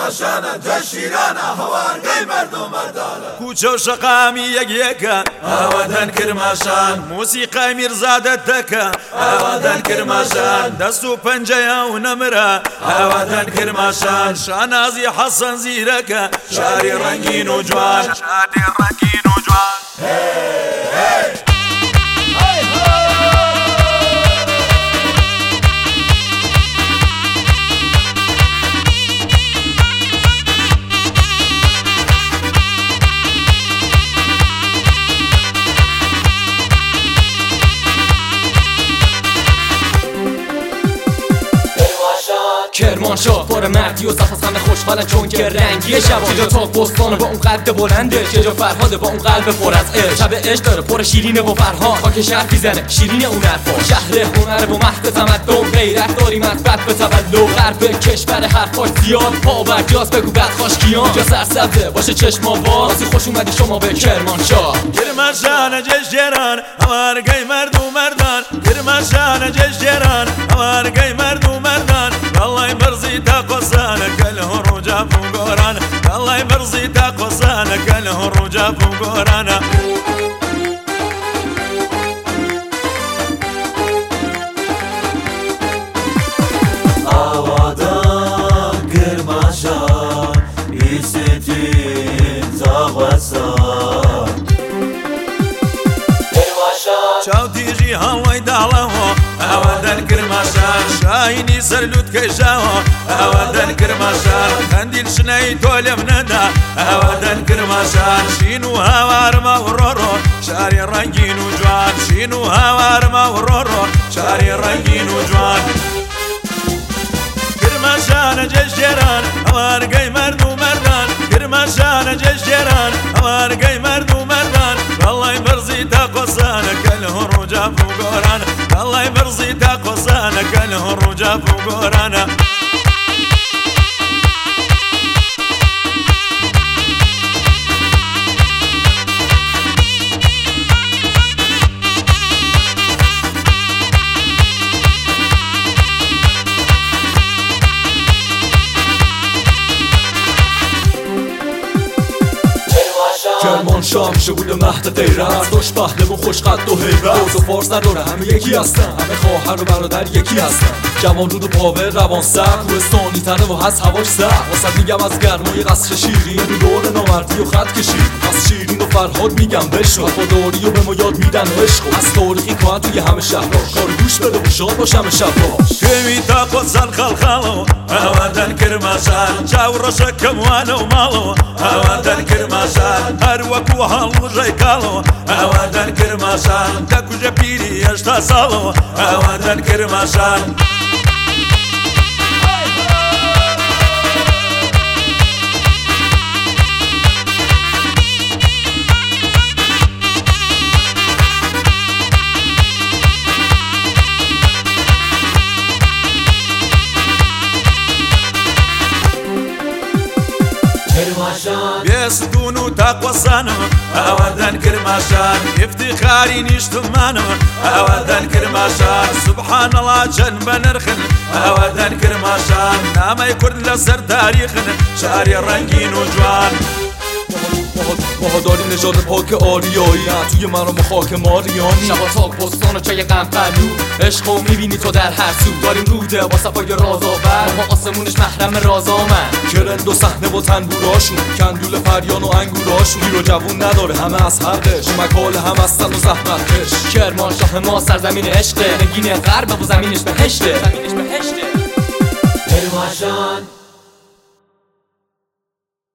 کرماشانه جشیرانه هوارگەی مردم مردانه کوچە و شەقامی یەکیەکە ئاوادان کرماشان موسیقای میرزادت دەکە ئاوادان کرماشان دەست و پەنجەیە و نەمرە ئاوادان کرماشان شانازی حەسەن زیرەکە شاری ڕەنگین و جوان شاری ڕەنگین و جوان کرمانشاه پر مردی و صف از همه خوشحالن چون که رنگی شبا چه جا تاق بستانه با اون قد بلنده چه جا فرهاده با اون قلب پر از عشق شب عشق داره پر شیرینه و فرهاد خاک شهر میزنه شیرین اون حرفا شهر هنر و مهد تمدن غیرت داریم از بد به تولد غرب کشور حرفاش زیاد پا برجاست بگو بد خاشکیان جا سرسبزه باشه چشم آواز خوش اومدی شما به کرمانشاه کرمانشان جشیران هوارگەی مرد و مردان کرمانشان جشیران هوارگەی مرد و مردان الله برزي تاقوسانا كالهروج فوقورانا الله برزي تاقوسانا كالهروج فوقورانا آوادان کرماشان ایستین تاقوسان شاو تيجي هواي دعوه اوادن كرماشان شايني سرلوت كيشاوه اوادن كرماشان قنديل شناي تولم ندا اوادن كرماشان شينو هوار مورورو شاري رنگين وجوان شينو هوار مورورو شاري رنگين وجوان كرماشان جشيران هوارگەی مرد و مردان كرماشان جشيران هوارگەی مرد و مردان والله برزي تاقوسانا كالهروج فوقورانا الله برزي تاقوسانا كالهروج فوقورانا کرمانشاه میشه بود مهد غیرت داشت پهلوان خوشقد و حیرت روز و فارس نداره همه یکی هستن همه خواهر و برادر یکی هستن جوان رود و پاور روان سر کوهستانی تنه و هست هواش سر واسه میگم از گرمای قصر شیرین رو دور نامردی و خط کشید از شیرین و فرهاد میگم بشو وفاداری و به ما یاد میدن عشق از تاریخی کهن توی همه شهراش کار گوش بده و شاد باشم شباش كمي تاقوسان خلخالو اوادن كرماشان جاو رشكم وانا ومالو اوادن كرماشان هروكو هالو جيكالو اوادن كرماشان تاكو جبيري اشتا سالو اوادن كرماشان بيسدون وتاقوسانو اوادن كرماشان افتخاري نشتمانو اوادن كرماشان سبحان الله جنب نرخن اوادن كرماشان نامي كرد لسر تاريخن شاري رنگين وجوان ماها داریم نژاد پاک آریایی نه توی من و خاک ماریانی شبا تاک بستان و چای قنفلو عشق و میبینی تو در هر سو داریم روده با صفای رازآور ما آسمونش محرم رازامن کرند و صحنه با تنبوراشون کندول فریان و انگوراشون گیر و جوون نداره همه از حقش مکال هم هستن و زحمتش کرمانشاه ما سرزمین عشقه نگین غرب و زمینش بهشته کرمانشان